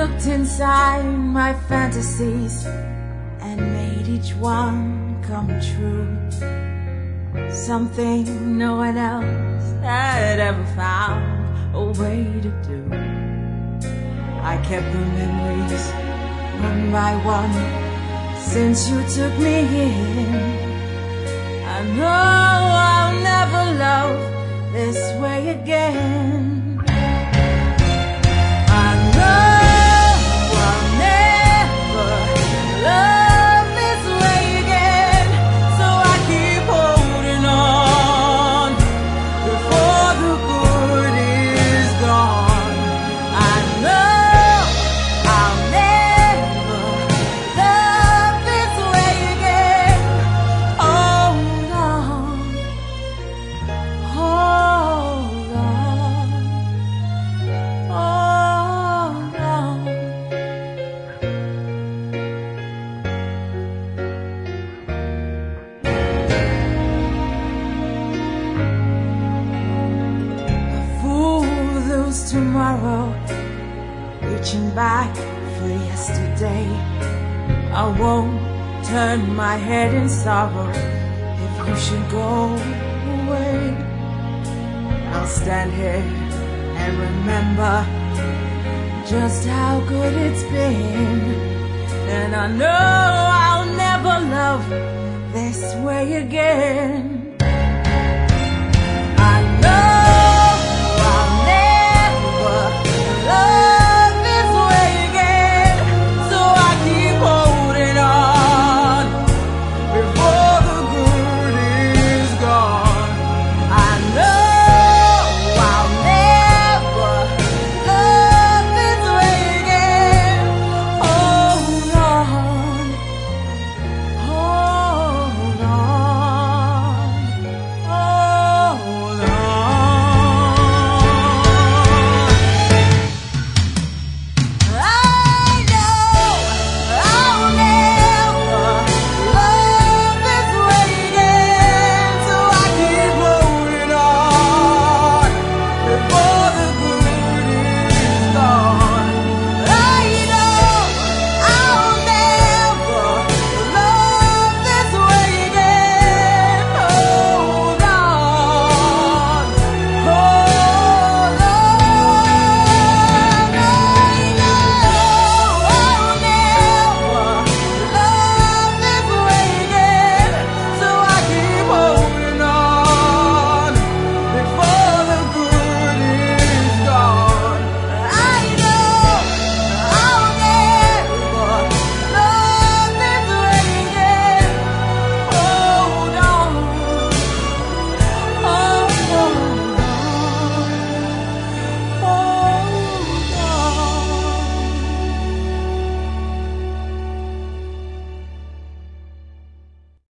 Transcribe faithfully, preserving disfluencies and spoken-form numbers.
looked inside my fantasies and made each one come true. Something no one else had ever found a way to do. I kept the memories one by one since you took me in. I know I'll never love this way again. Tomorrow, reaching back for yesterday. I won't turn my head in sorrow if you should go away. I'll stand here and remember just how good it's been, and I know I'll never love this way again. I know